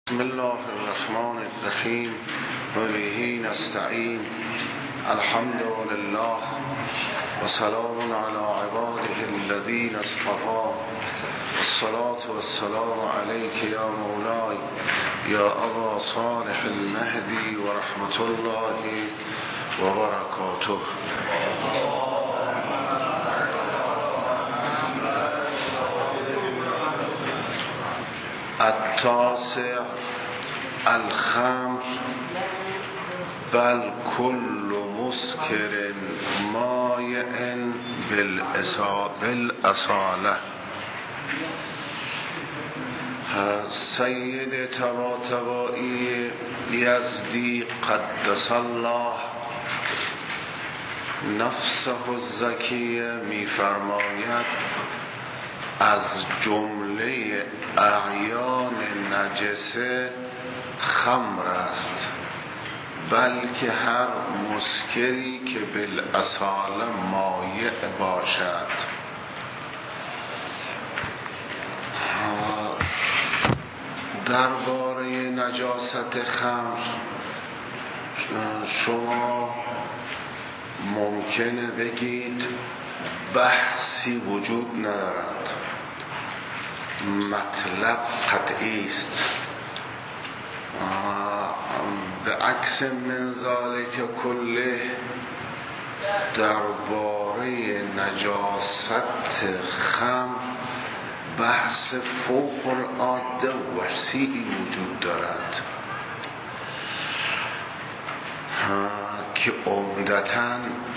بسم الله الرحمن الرحیم و به نستعین. الحمد لله و سلام علی عباده الذین اصطفی. الصلاة والسلام علیک یا مولای یا ابا صالح المهدی و رحمت الله و برکاته. التاسع الخمر بل كل مسکر مایع بالاصاله. سید طباطبایی یزدی قدس الله نفسه الزکیه می فرماید از جمله اعیان نجسه خمر است، بلکه هر مسکری که بالاصاله مایع باشد. درباره نجاست خمر شما ممکنه بگید بحثی وجود ندارد، مطلب قطعی است. به عکس من ذالک کله، درباره نجاست خمر بحث فوق العاده وسیعی وجود دارد که عمدتاً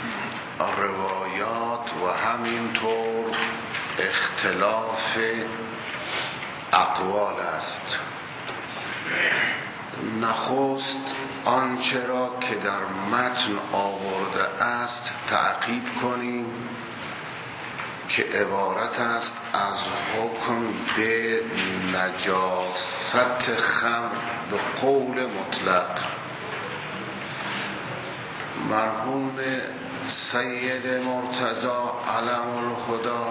روایات و همینطور اختلاف اقوال است. نخست آنچه را که در متن آورده است تعقیب کنیم که عبارت است از حکم به نجاست خمر به قول مطلق. مرحوم سید مرتضی علم الهدی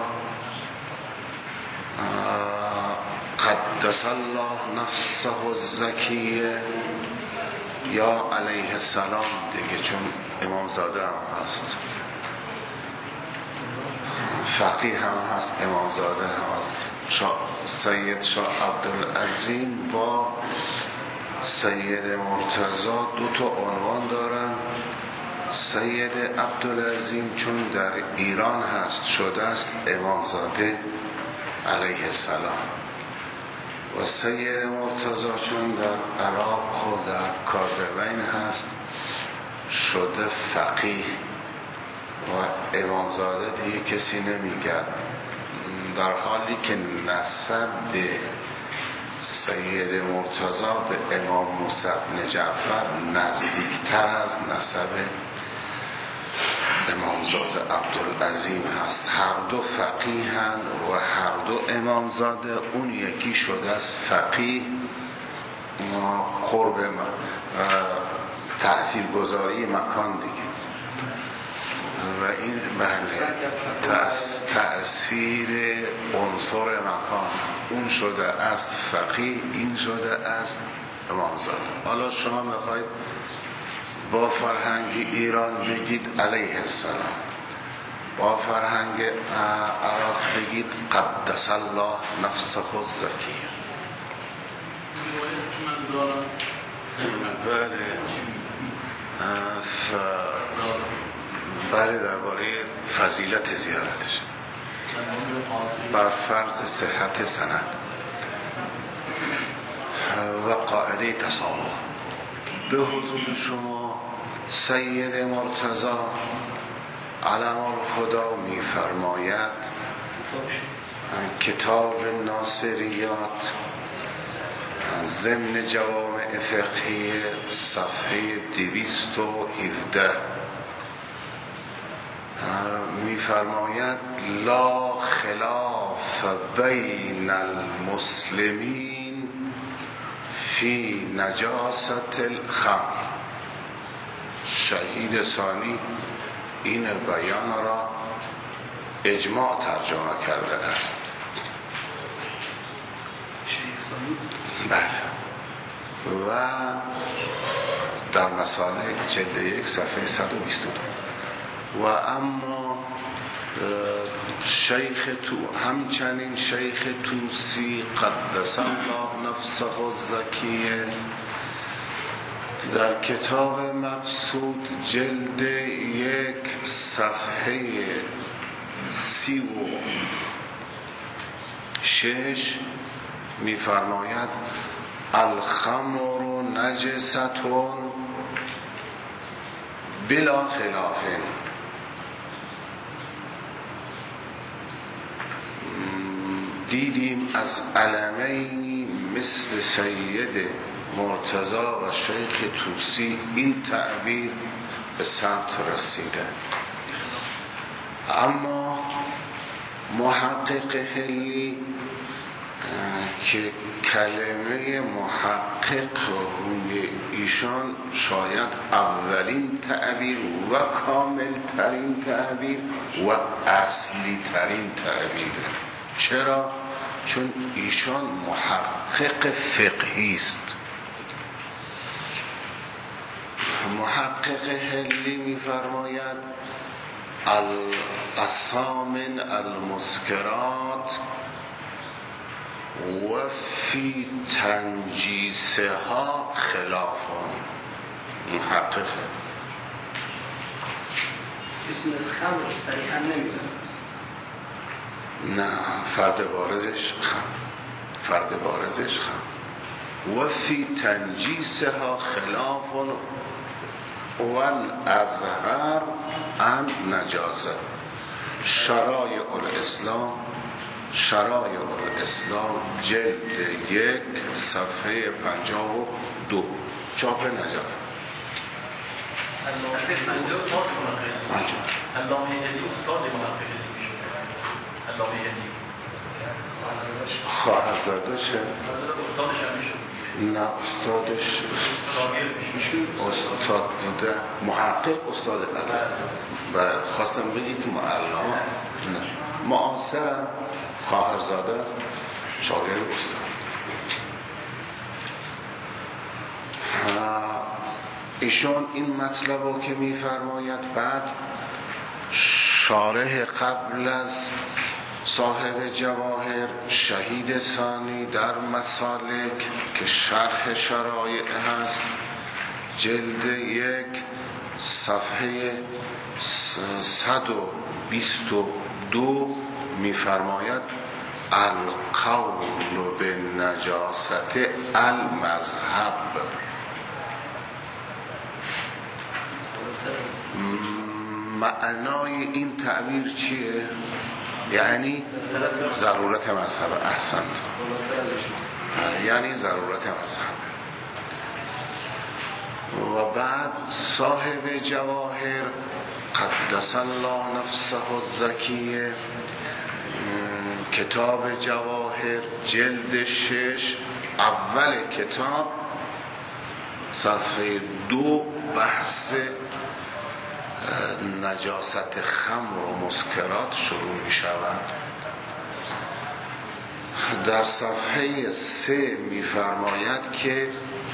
قدس الله نفسه الزکیه یا علیه السلام دیگه، چون امام زاده هم هست، فقیه هم هست، امام زاده هم هست. سید شاه عبدالعظیم با سید مرتضی دو تا عنوان دارن. سید عبدالعظیم چون در ایران هست شده است امامزاده علیه السلام، و سید مرتضی چون در عراق و در کاظمین هست شده فقیه و امامزاده دیگه کسی نمیگه، در حالی که نسب سید مرتضی به امام موسی بن جعفر نزدیکتر از نسب امامزاده عبدالعظیم هست. هر دو فقیهن و هر دو امامزاده. اون یکی شده از فقیه قرب تأثیرگذاری مکان دیگه، و این تأثیر عنصر مکان. اون شده از فقیه، این شده از امامزاده. حالا شما میخواید با فرهنگ ایران بگید علیه السلام، با فرهنگ عراق بگید قدس الله نفسه الزکیه. بله درباره فضیلت زیارتش بر فرض صحت سند و قاعده تسامح. به حضور شما سید مرتضی علم الهدی می فرماید کتاب ناصریات ضمن جوامع فقهی صفحه 217 می فرماید لا خلاف بین المسلمین فی نجاست الخمر. شهید ثانی این بیان را اجماع ترجمه کرده است. بله در مسالک جلد 1 صفحه 122. و اما همچنین شیخ توسی قدس الله نفسه الزکیه در کتاب مبسوط جلد 1 صفحه 36 می‌فرماید الخمر نجستون بلا خلاف. دیدیم از علمینی مثل سید مرتضی و شیخ توسی این تعبیر به ثبت رسیده، اما محقق حلی که کلمه محقق روی ایشان شاید اولین تعبیر و کامل ترین تعبیر و اصلی ترین تعبیر. چرا؟ چون ایشان محقق فقهی است. محقق حلی می‌فرماید الاسامن المسکرات و فی تنجیسها خلافون. محقق اسم از خمر صریحا نمیدونست. نه، فرد بارزش خمر و فی تنجیسها خلافون والازهر عن نجاسه. شرایع الاسلام جلد 1 صفحه 52 چاپ نجف. خواهرزاده چه؟ نه، استادش استاد بوده، محقق استاد بله. خواستم بگید که معلم نه، معاصرم، خواهرزاده است، شاگرد استاد. ایشون این مطلب رو که میفرماید، بعد شارح قبل از صاحب جواهر شهید ثانی در مسالک که شرح شرایع هست جلد 1 صفحه 122 میفرماید القول به نجاست المذهب. معنای این تعبیر چیه؟ یعنی ضرورت مذهب. احسنت، یعنی ضرورت مذهب. و بعد صاحب جواهر قدس الله نفسه الزکیه کتاب جواهر جلد 6 اول کتاب صفحه 2 بحث نجاست خمر و مسکرات شروع می شود. در صفحه 3 می فرماید که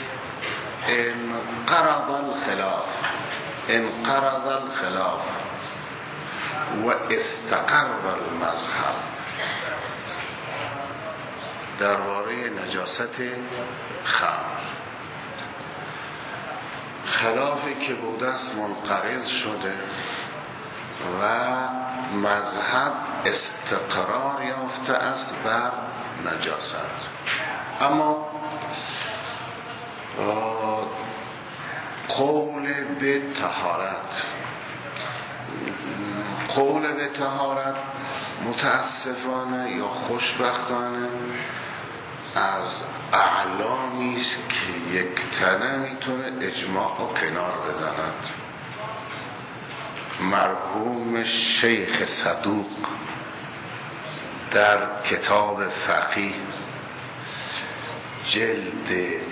انقرض الخلاف و استقر المذهب. درباره نجاست خمر خلافی که بوده است منقرض شده و مذهب استقرار یافته است بر نجاست. اما قول به طهارت متاسفانه یا خوشبختانه از اعلامی است که یک تنه میتونه اجماع و کنار بزند. مرحوم شیخ صدوق در کتاب فقیه جلد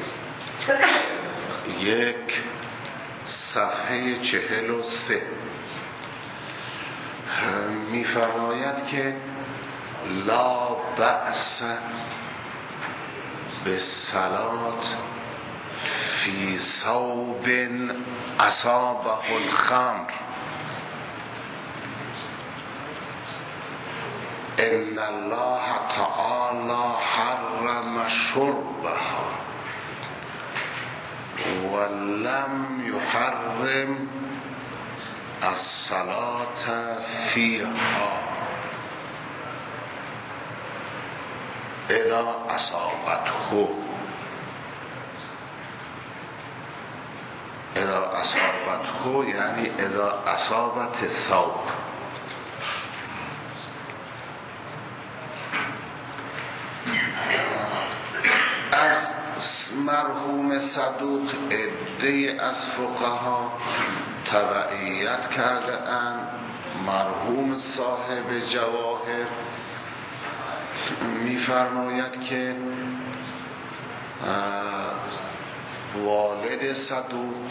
1 صفحه 43 میفرماید که لا بأس به صلات فی ثوب اصابه الخمر ان الله تعالی حرم شربها ولم يحرم الصلاة فيها اذا اصابته یعنی اذا اصابت الثوب. از مرحوم صدوق عده از فقها تبعیت کرده اند. مرحوم صاحب جواهر می‌فرماید که والد صدوق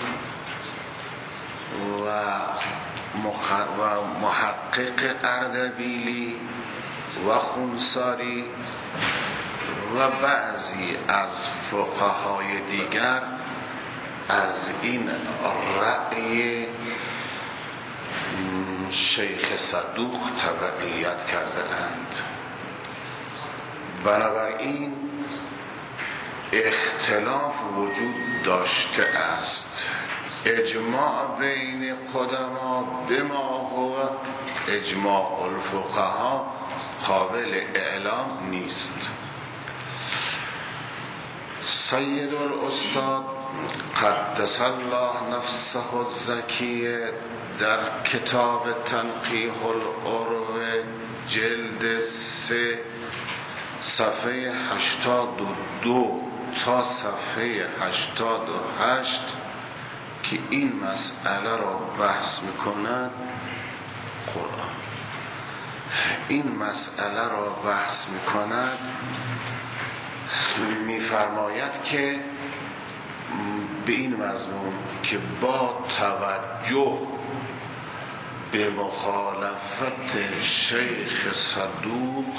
و محقق اردبیلی و خونساری و بعضی از فقهای دیگر از این رأی شیخ صدوق تبعیت کرده اند. بنابراین اختلاف وجود داشته است. اجماع بین قدما بما هو اجماع الفقها قابل اعلام نیست. سید الاستاد قدس الله نفسه الزکیه در کتاب تنقیح العروه جلد 3 صفحه 82 تا صفحه 88 که این مسئله را بحث میکنند، این مسئله را بحث میکند، میفرماید که به این مضمون که با توجه به مخالفت شیخ صدوق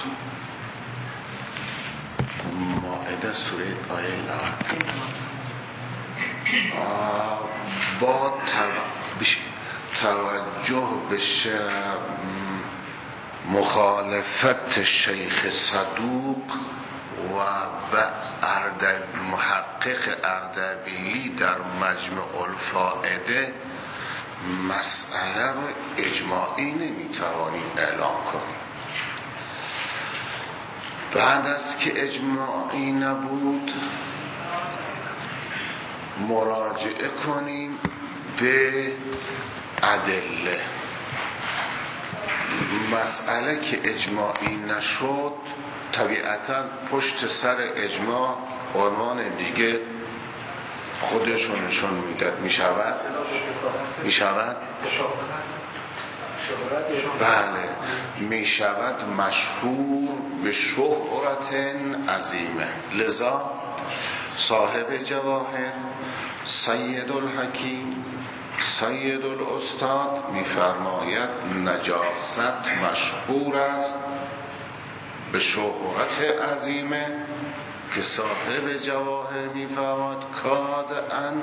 مائده سوره آیه 90 با توجه به مخالفت شیخ صدوق و به محقق اردبیلی در مجمع الفائده مسئله رو اجماعی نمیتوانیم اعلام کنیم. بعد از که اجماعی نبود مراجعه کنیم به ادله. مسئله که اجماعی نشد طبیعتاً پشت سر اجماع عنوان دیگه خودشون نشون میداد. میشود بله میشود مشهور به شهرت عظیمه. لذا صاحب جواهر سید الحکیم سید الاستاد میفرماید نجاست مشهور است به شهرت عظیمه که صاحب جواهر میفرماید کاد ان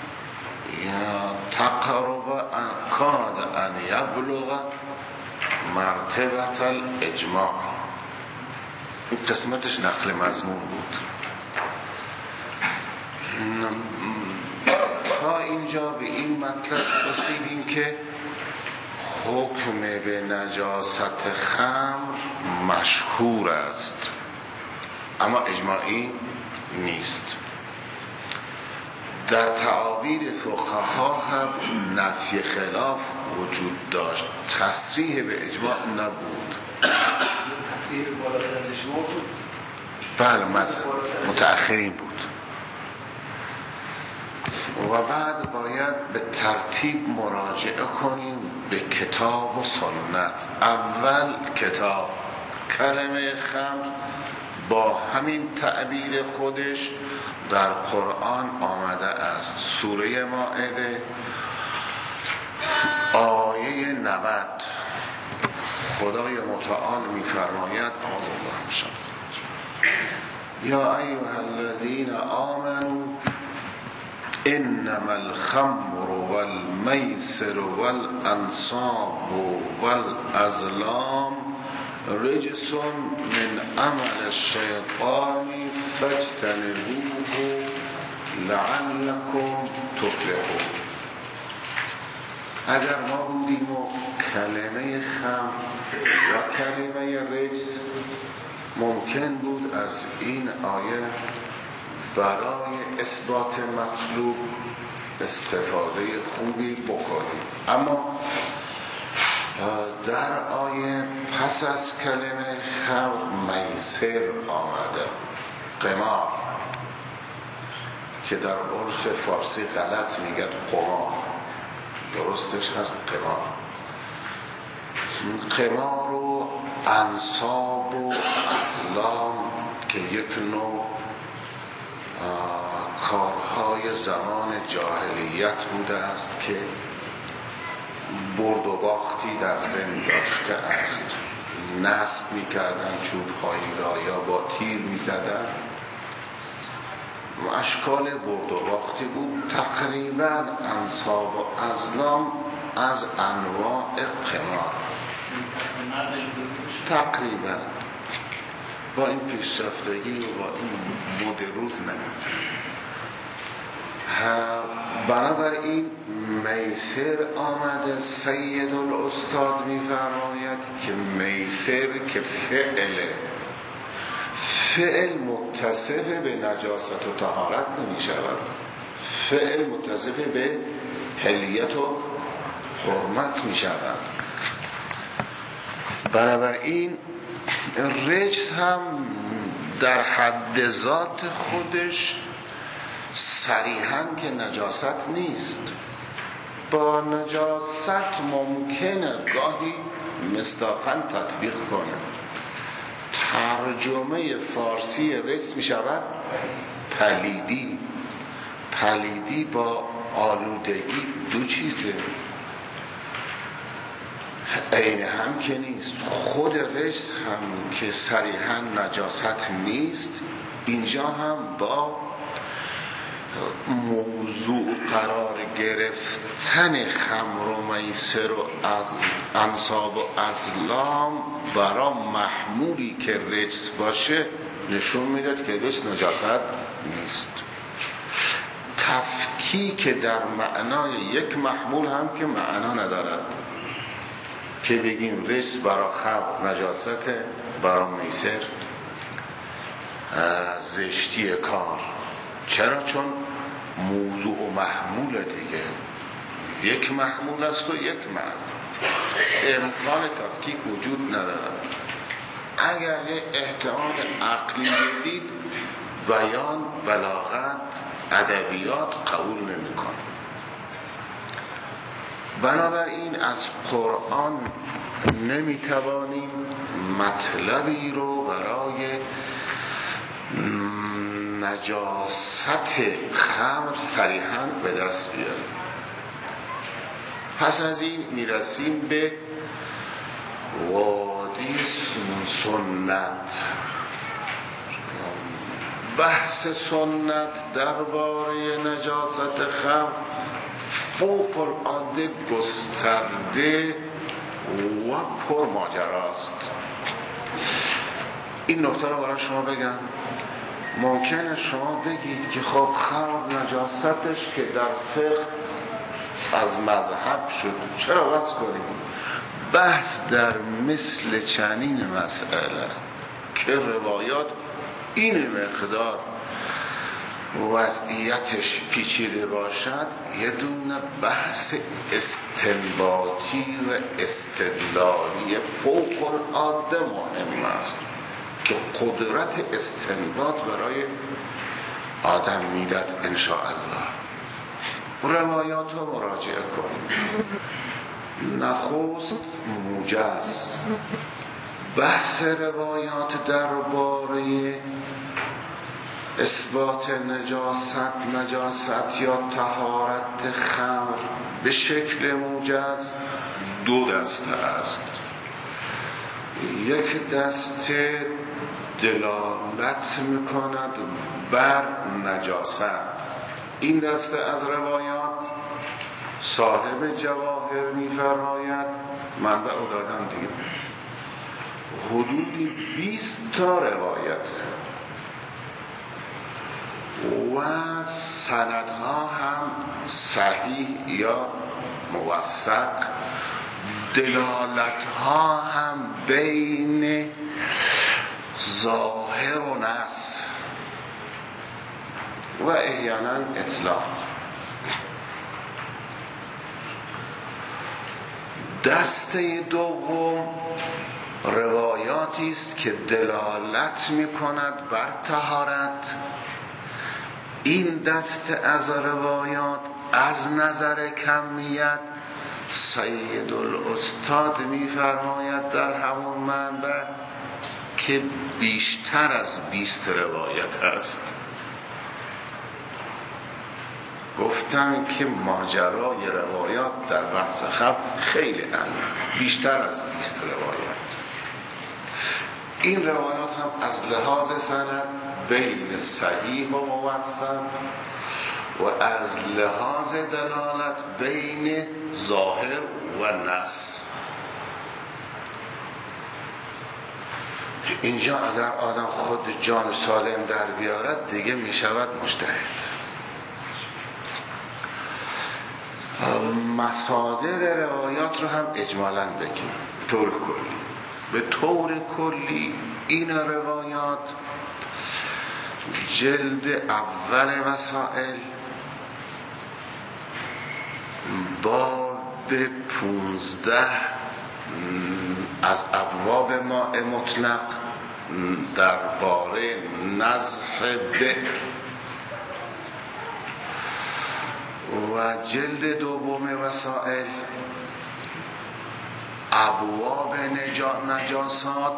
یبلغ مرتبت الاجماع. این قسمتش نقل مضمون بود. تا اینجا به این مطلب رسیدیم که حکم به نجاست خمر مشهور است اما اجماعی نیست. در تعابیر فقها هم نفی خلاف وجود داشت، تصریح به اجماع نبود. تصریح بالاتر از اجماع بود؟ بله متأخرین بود. و بعد باید به ترتیب مراجعه کنیم به کتاب و سنت. اول کتاب، کلمه خمر با همین تعبیر خودش در قرآن آمده است. سوره مائده آیه 90 خدای متعال می‌فرماید اعوذ بالله من الشیطان یا ایها الذین آمنوا انما الخمر والمیسر والانصاب والازلام رجس من عمل الشیطان فاجتنبوه لعلکم تفلحون. اگر ما بودیم و کلمه خمر و کلمه رجس ممکن بود از این آیه برای اثبات مطلوب استفاده خوبی بکنیم، اما در آیه پس از کلمه خمر میسر آمده، قمار، که در عرف فارسی غلط میگن قمار، درستش هست قمار. قمار و انصاب و ازلام که یک نوع کارهای زمان جاهلیت بوده است که برد و باختی در ذهن داشته است. نصب میکردن چوبهایی را یا با تیر میزدن، اشکال برد و باختی بود. تقریبا انصاب و ازلام از انواع قمار تقریبا با این پیشرفتگی و با این مد روز بنابراین میسر آمده. سید الاستاد میفرماید که میسر که فعل متصف به نجاست و طهارت نمی شود، فعل متصف به حلیت و حرمت می شود. بنابراین رجس هم در حد ذات خودش صریحاً که نجاست نیست. با نجاست ممکنه گاهی مصداقاً تطبیق کنه. ترجمه فارسی رجس می شود پلیدی. پلیدی با آلودگی دو چیزه، عین هم که نیست. خود رجس هم که صریحاً نجاست نیست، اینجا هم با موضوع قرار گرفتن خمر و میسر و انصاب و ازلام برای محمولی که رجس باشه نشون میداد که رجس نجاست نیست. تفکیک در معنای یک محمول هم که معنا ندارد که بگیم رجس برای خمر نجاست، برای میسر زشتی کار. چرا؟ چون موضوع و محمول دیگه یک محمول است و یک معنی، امکان تفکیک وجود ندارد. اگر یک احتمال عقلی بدید، بیان، بلاغت، ادبیات قبول نمی‌کنه. بنابراین از قرآن نمیتوانیم مطلبی رو برای نجاست خمر صریحاً به دست بیاریم. پس از این میرسیم به وادی سنت. بحث سنت درباره نجاست خمر فوق العاده گسترده و پر ماجراست. این نکته رو برای شما بگم. ممکنه شما بگید که خب خمر نجاستش که در فقه از مذهب شد، چرا وضع کنیم؟ بحث در مثل چنین مسئله که روایات این مقدار وضعیتش پیچیده باشد، یه دونه بحث استنباطی و استدلالی فوق العاده مهم است که قدرت استنباط برای آدم میداد. انشاءالله روایات رو مراجعه کنیم. نخست موجز بحث روایات درباره اثبات نجاست یا طهارت خمر به شکل موجز دو دسته است. یک دسته دلالت میکند بر نجاست، این دسته از روایات صاحب جواهر می‌فرماید، منبع رو دادم دیگه، حدودی 20 تا روایته و سندها هم صحیح یا موثق، دلالتها هم بین ظاهر و نص و احیانا اطلاق. دسته دوم روایاتی است که دلالت می‌کند بر طهارت. این دسته از روایات از نظر کمیت سید الاستاد می‌فرماید در همون منبع که بیشتر از 20 روایت است. گفتم که ماجرای روایات در بحث خبر خیلی بیشتر از 20 روایت. این روایات هم از لحاظ سند بین صحیح و موثق و از لحاظ دلالت بین ظاهر و نص. اینجا اگر آدم خود جان سالم در بیارد دیگه می شود مجتهد. مصادر روایات رو هم اجمالاً بگیم طور کلی. به طور کلی این روایات جلد اول وسائل باب 15 از ابواب ماء مطلق درباره نضح بئر و جلد دوم وسائل ابواب نجاسات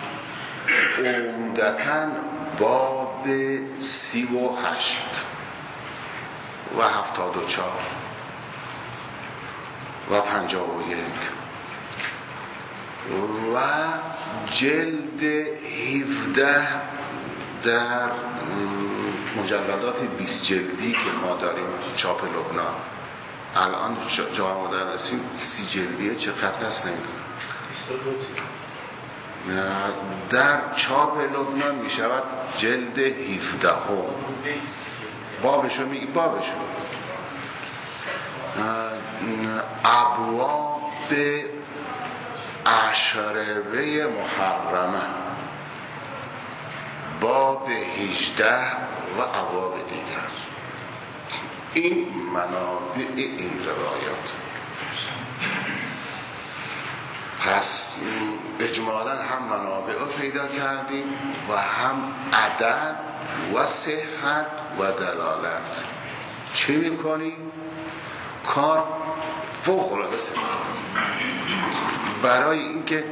عمدتاً باب 38 و 74 و 51 و جلد 17 در مجلدات 20 جلدی که ما داریم چاپ لبنان. الان جامعه مدرسین 30 جلدیه، چقدر هست نمیدونم. در چاپ لبنان می شود جلد 17 بابشو میگی بابشو ابواب عشربه محرمه باب 18 و ابواب دیگر. این منابع این روایات. پس اجمالاً هم منابع رو پیدا کردیم و هم عدد و صحت و دلالت. چی میکنیم؟ کار فوق العاده برای اینکه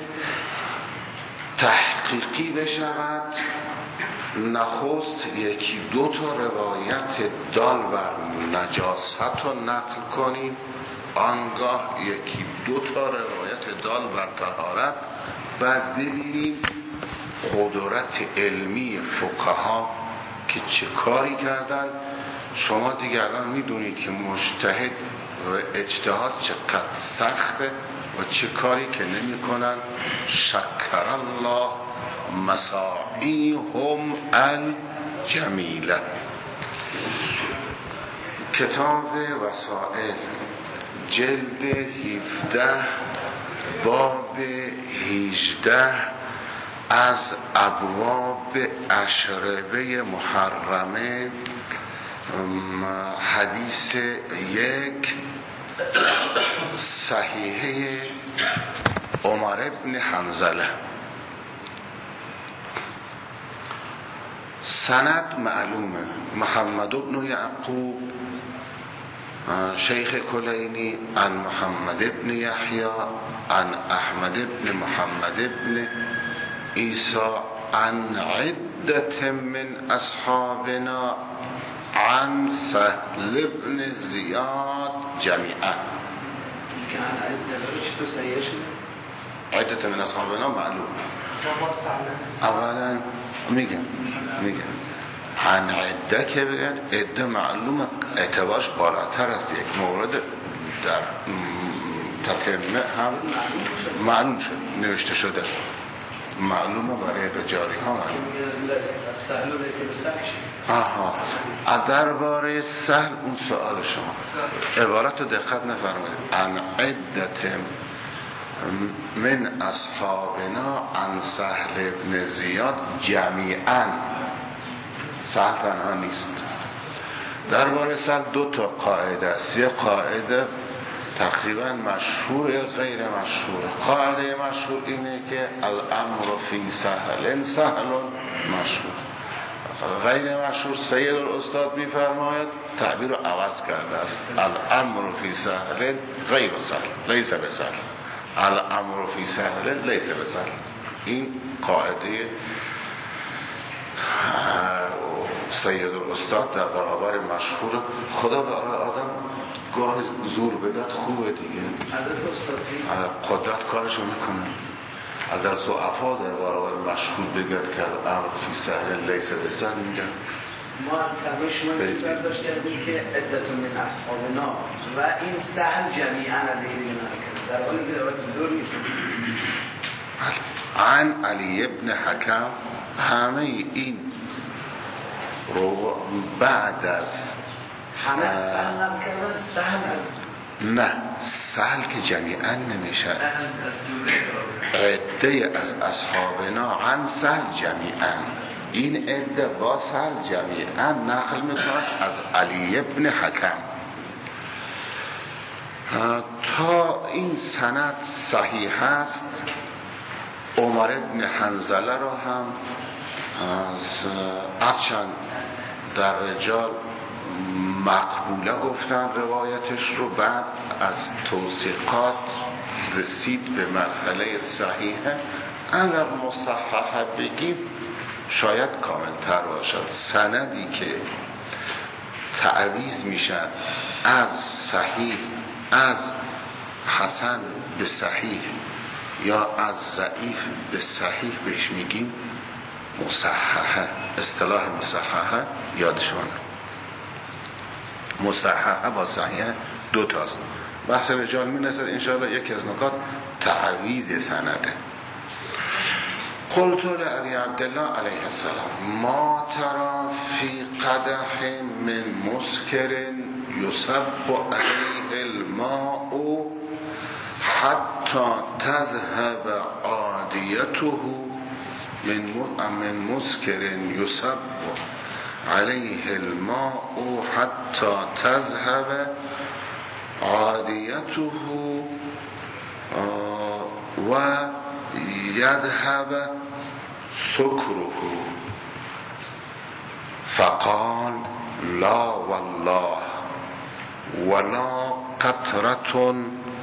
تحقیقی بشود نخست یکی دو تا روایت دال بر نجاست رو نقل کنیم، آنگاه یکی دو تا روایت دال بر طهارت، بعد ببینیم قدرت علمی فقها که چه کاری کردن. شما دیگه الان میدونید که مجتهد و اجتهاد چقدر سخته و چه کاری که نمی کنن. شکر الله مساعیهم الجمیله. کتاب وسائل جلد 17 باب 18 از ابواب عشربه محرمه حدیث 1 صحیحه عمر ابن حنظله. سند معلومه، محمد ابن یعقوب شیخ کلینی عن محمد ابن یحیی عن احمد ابن محمد ابن عیسی عن عدت من اصحابنا عن سهل ابن زیاد جمیعا. عدت من اصحابنا معلوم. اولا میگم عن عده که بگن عده معلوم اعتبارش بالاتر از یک مورد در تتمه هم معلوم شد نوشته شده است معلومه برای رجالی ها معلوم سهل و لیس بسهل آها درباره سهل اون سوال شما عبارت رو دقت نفرمایید عن عدت من اصحابنا عن سهل بن زیاد جمیعا سهل تنها نیست درباره سهل دو تا قاعده است یه قاعده تقریبا مشهور غیر مشهور قاعده مشهور اینه که الامر فی سهل سهل مشهور غیر مشهور سید الاستاد میفرماید تعبیر رو عوض کرده است الامر فی سهل غیر سهل لیس بسهل الامر فی سهل لیس بسهل این قاعده سید الاستاد در برابر مشهور خدا برای آدم گاه زور بدد خوبه دیگه قدرت کارشو میکنه اگر ضعفا در برابر مشهور بگد که الامر فی سهل لیس بسهل میگن ما از کلمه شما این برداشت کردیم که عدت من اصحابنا و این سهل جمیعا از یکی دیگه نکرد در حالی که روایت دور نیست عن علی ابن حکم همه این رو بعد از همه سهل نکردن سهل از نه سهل که جمیعا نمیشه عده از اصحابنا عن سهل جمیعا این عده با سهل جمیعا نقل میکنند از علی ابن حکم تا این سند صحیح است عمر ابن حنظله را هم از هرچند در رجال مقبوله گفتن روایتش رو بعد از توثیقات رسید به مرحله صحیحه اگر مصححه بگیم شاید کاملتر باشد سندی که تعویض میشن از صحیح از حسن به صحیح یا از ضعیف به صحیح بهش میگیم مصححه اصطلاح مصححه یادشونه مصححه با صحیحه دو تاست بحث رجال می‌رسد انشاءالله یکی از نکات تعویض سنده قلت لعلی عبدالله علیه السلام ما ترى فی قدح من مسکر یصب علیه الماء حتی تذهب عادیته من مسکر یصب علیه الماء حتی تذهب عادیته و یذهب سکره فقال لا والله ولا قطرة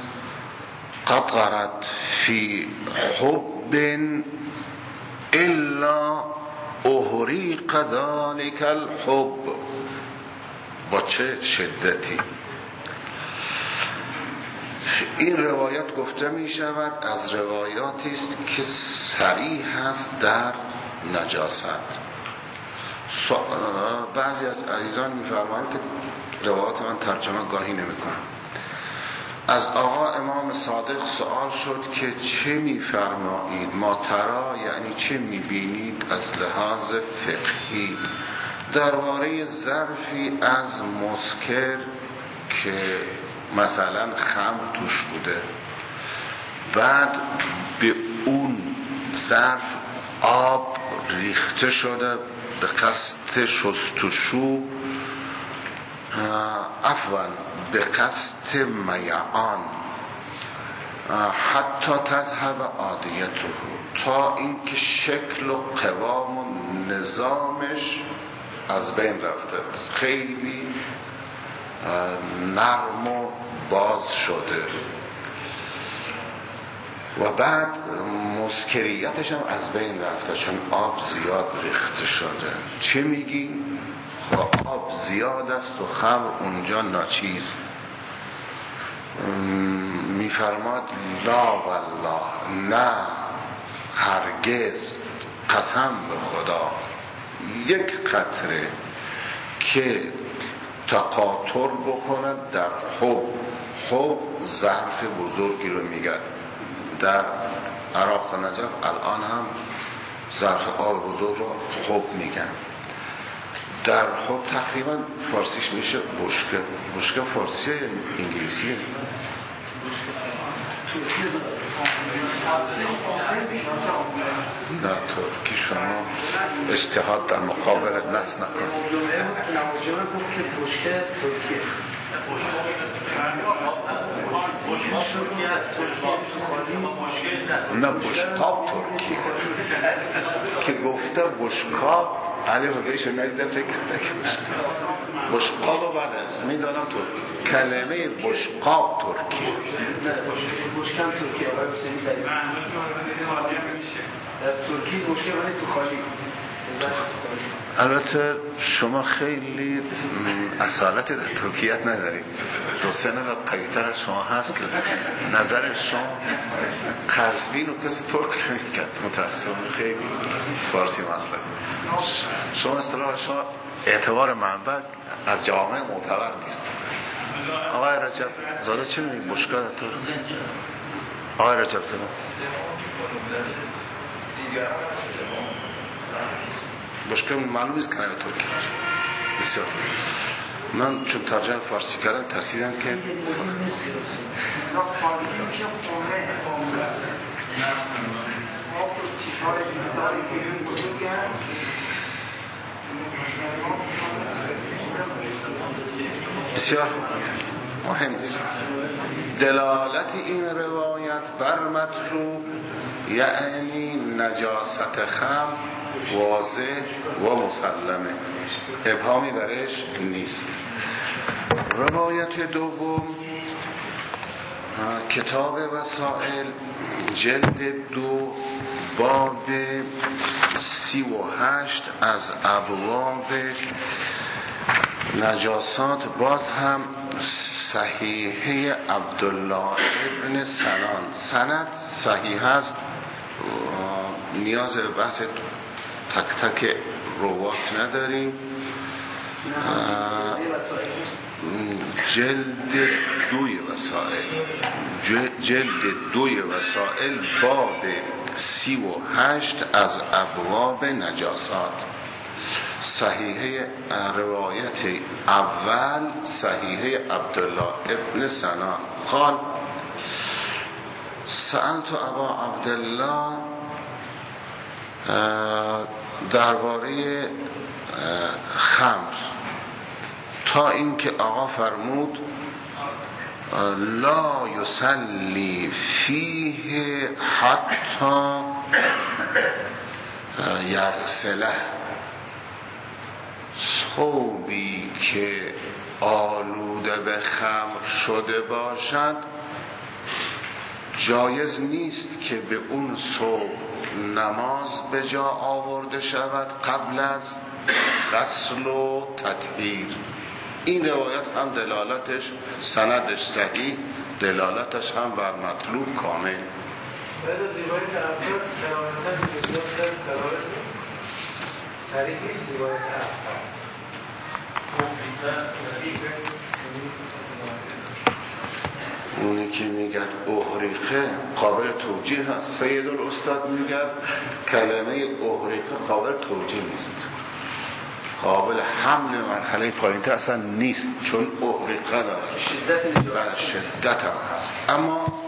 قطرت فی حب الا احریق ذلك الحب با چه شدتی این روایت گفته می شود از روایاتی است که صریح است در نجاست بعضی از عزیزان می فرمایند که روایات من ترجمه گاهی نمی کنم از آقا امام صادق سوال شد که چه می فرمایید ما ترا یعنی چه می بینید از لحاظ فقهی درباره ظرفی از مسکر که مثلا خمر توش بوده بعد به اون ظرف آب ریخته شده به قصد شستشو عفوا به قصد میعان حتی تذهب عادیته تا اینکه شکل و قوام و نظامش از بین رفته خیلی نرم و باز شده و بعد مسکریتش هم از بین رفته چون آب زیاد ریخته شده چه میگی؟ خب آب زیاد است و خمر اونجا ناچیز میفرماد لا والله نه هرگز قسم به خدا یک قطره که تقاطر بکند در حب ظرف بزرگی رو میگن. در عراق و نجف الان هم ظرف آب بزرگ رو حب میگن. در حب تقریبا فارسیش میشه بشکه. بشکه فارسی انگلیسیه. نه ترکی شما اجتهاد در مقابل نص نکن. نمازجمعه گفت که بشکه ترکیه. نه بشقاب ترکیه که گفته بشقاب علی رو بهشون ندیده فکر بشقاب رو بله میدانم ترکی کلمه بشقاب ترکیه بشکم ترکیه آقای حسینی داریم در ترکی بشکه ولی تو خالی. البته شما خیلی اصالت در ترکیت ندارید. 2-3 نفر قوی‌تر از شما هست که نظر شما قزوین و کسی ترک نمی‌کرد. متأسفانه خیلی فارسی مسئله. شما اصطلاح شما اعتبار منبع از جامعه معتبر نیست. آقای رجب زاده چه می‌گید بشکار تو؟ آقای رجب زاده بشکه معلوم نیست کنه ترکی بسیار. من چون ترجمه فارسی کردم ترسیدم که فارسی که قومه است ما چیزهای بزرگی هست بسیار مهم است. دلالت این روایت بر مطلوب یعنی نجاست خمر واضح و مسلمه، ابهامی درش نیست. روایت دوم کتاب وسائل جلد 2 باب 38 از ابواب نجاسات، باز هم صحیحه عبدالله ابن سنان. سند صحیح است، نیاز به بحث تک تک روات نداریم. جلد 2 وسائل باب 38 از ابواب نجاسات. صحیحه روایت اول صحیحه عبدالله ابن سنان قال سألت ابا عبدالله درباره خمر تا اینکه آقا فرمود لا یصلی فیه حتی یغسله. ثوبی که آلوده به خمر شده باشد جایز نیست که به اون ثوب نماز به جا آورده شود قبل از غسل و تطهیر. این روایت هم دلالتش سندش صحیح، دلالتش هم بر مطلوب کامل. روایت اول صریح نیست. روایت اونی که میگن احریقه قابل توجیه هست. سید الاستاد میگن کلمه احریقه قابل توجیه نیست، قابل حمل مرحله پایین‌تر اصلا نیست، چون احریقه داره شدت هم هست. اما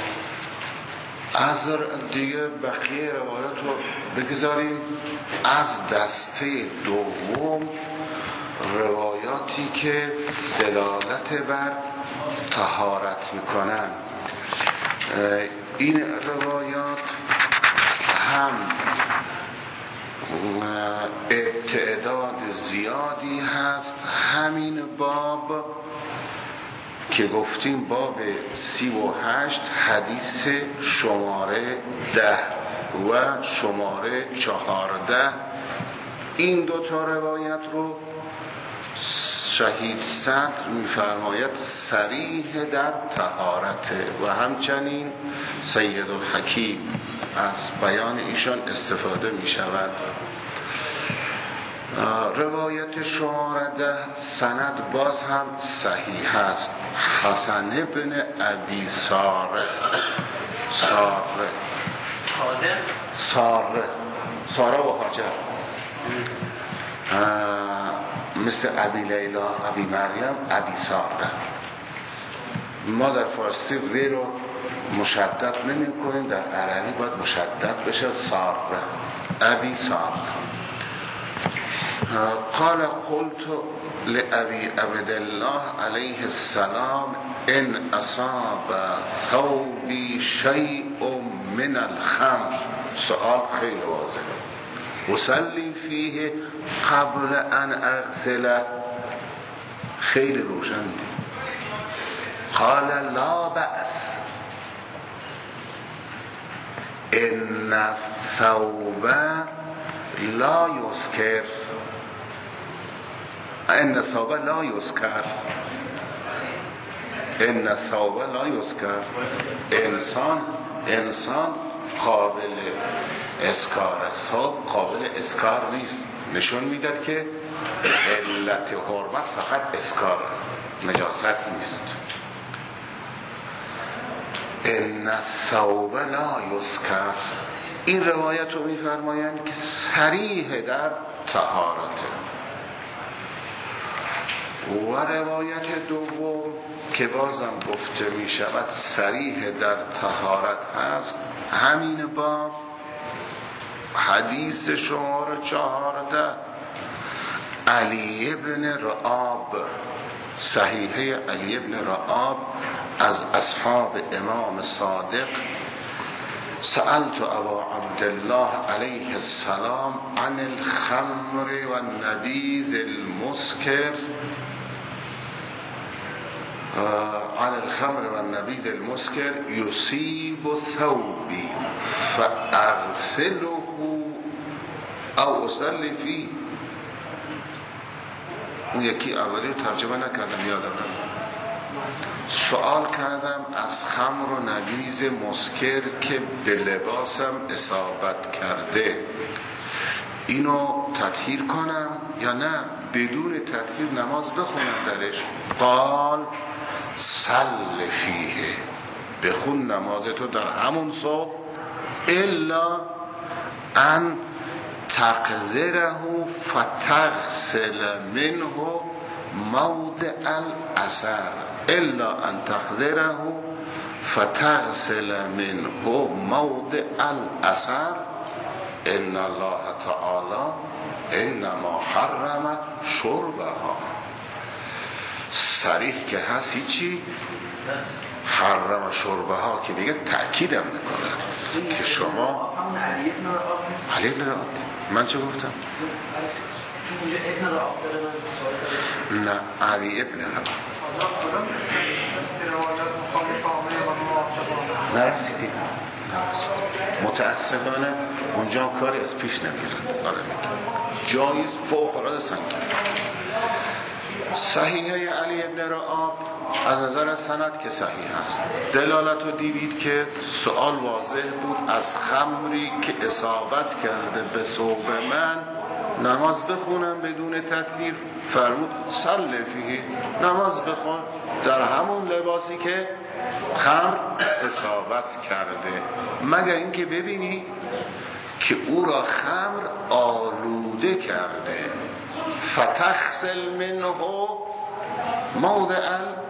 از دیگه بقیه روایات رو بگذاریم. از دسته دوم روایاتی که دلالت بر طهارت میکنن. این روایات هم تعداد زیادی هست. همین باب که گفتیم باب 38 حدیث شماره 10 و شماره 14 این دوتا روایت رو شهید صدر میفرماید صریح در طهارت و همچنین سید الحکیم از بیان ایشان استفاده می شود. روایت شماره سند باز هم صحیح است. حسن ابن ابی ساره و هاجر مثل ابی لیلا، ابی مریم، ابی ساره. ما در فارسی ری رو مشدد نمی کنیم، در عربی باید مشدد بشه ساره، ابی ساره. قال قلت لأبي عبد الله عليه السلام ان اصاب ثوبي شيء من الخمر. سؤال خیلی واضحه. اصلي فيه قبل ان اغسله. خیلی روشن دید. قال لا بأس ان الثوب لا يسكر. ان الثوب لا يسكر. ان الثوب لا يسكر. انسان قابل اسکار، ثوب قابل اسکار نیست. نشون میداد که علت حرمت فقط اسکار، نجاست نیست. ان الثوب لا يسكر. این روایت رو میفرمایند که صریح در طهارته. و روایت دوم که بازم گفته می شود صریح در طهارت هست، همین با حدیث شماره 14 علی ابن رعاب، صحیحه علی ابن رعاب از اصحاب امام صادق: سألت ابا عبدالله علیه السلام عن الخمر و النبیذ المسکر یصیب ثوبی فاغسله او اصلی فیه. اون یکی اولی رو ترجمه نکردم، یادم نمیاد. سوال کردم از خمر و نبیذ مسکر که به لباسم اصابت کرده، اینو تطهیر کنم یا نه بدون تطهیر نماز بخونم درش؟ قال صل فیه، بخون نمازتو در همون صبح، الا ان تقذره فتغسل منه موضع الاثر. الا ان تقذره فتغسل منه موضع الاثر ان الله تعالی انما حرم شربها. صریح که هستی چی؟ حرم شربها که دیگه تأکیدم میکنه که شما علی ابن رعاب. من چه گفتم؟ چون اونجا ابن رعاب داره. نه، علی ابن رعاب نرسیدیم. متاسفانه اونجا کاری از پیش نمیرد. جایز فوق العاده سنگین. صحیحه علی ابن رعاب از نظر سند که صحیح است. دلالت رو دیدید که سوال واضح بود: از خمری که اصابت کرده به ثوب من نماز بخونم بدون تطهیر؟ فرمود صل فیه، نماز بخون در همون لباسی که خمر اصابت کرده، مگر اینکه ببینی که او را خمر آلوده کرده. فتغسل منه موضع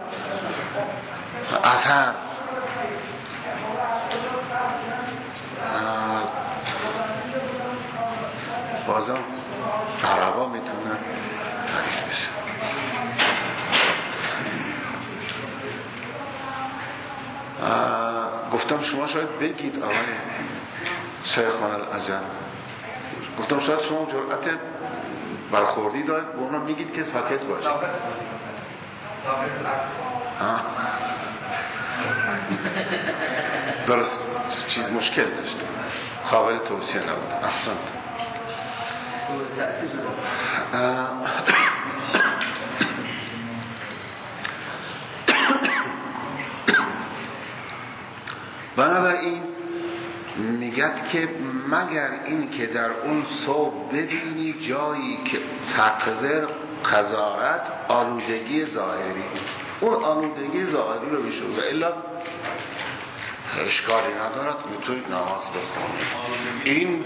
الاثر. بازم عربا میتونن تعریف بشه. گفتم شما شاید بگید آقای شیخان العجم، گفتم شاید شما جرأت برخوردی دارید به اونا میگید که ساکت باشه. درست چیز مشکل داشته، قابل توصیه نبود. احسنت. بنابراین میگد که مگر این که در اون صوب ببینی جایی که تقذر قذارت آلودگی ظاهری، اون آلودگی ظاهری رو بیشون و الا اشکالی ندارد میتونید نماز بخونید.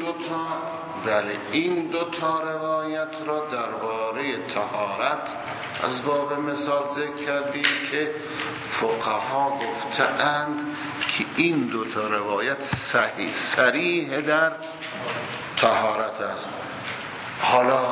این دوتا روایت را درباره طهارت از باب مثال ذکر کردیم که فقها گفتند که این دوتا روایت صریح در طهارت است. حالا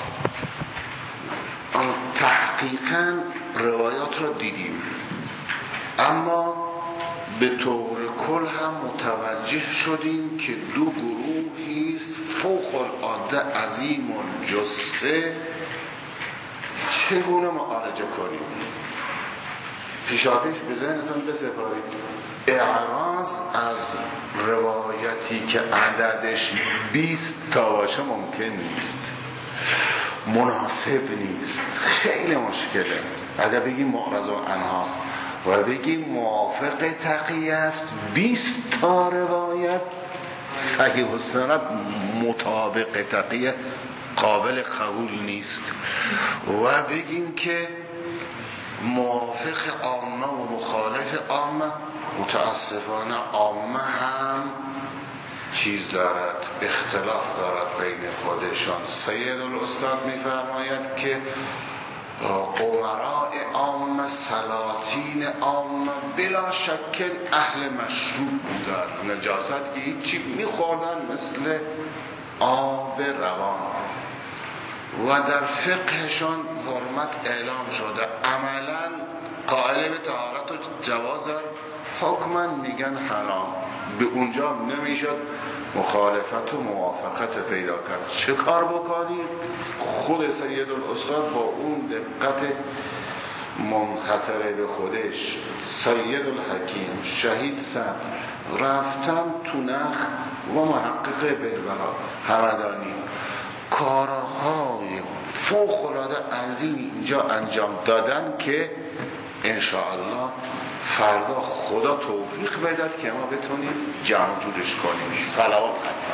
تحقیقا روایات را دیدیم، اما به طور کل هم متوجه شدیم که دو گروهی است فوق العاده عظیم الجثه، چگونه معالجه کنیم؟ پیشاپیش به ذهنتون بسپارید اعراض از روایتی که عددش 20 تا باشه ممکن نیست، مناسب نیست، خیلی مشکله. اگر بگیم معرض عنهاست و بگیم موافق تقیه است، 20 تا روایت صحیح السند مطابق تقیه قابل قبول نیست، و بگیم که موافق عامه و مخالف عامه، متاسفانه عامه هم چیز دارد، اختلاف دارد بین خودشان. سید الاستاد میفرماید که امراء عامه، سلاطین عامه بلا شک اهل مشروب بودن، نجاست که هیچی میخوردن مثل آب روان، و در فقهشان حرمت اعلام شده، عملا قائل به طهارت و جواز، حکما میگن حرام. به اونجا نمیشد مخالفت و موافقت پیدا کرد. چه کار بکنید؟ خود سید الاستاد با اون دقت منحصره به خودش، سید الحکیم شهید صدر، رفتن تو نخ و محقق بهبها همدانی کارهای فوق العاده عظیمی اینجا انجام دادن که انشاءالله فردا خدا توفیق بدهد که ما بتونیم جمع جورش کنیم. صلوات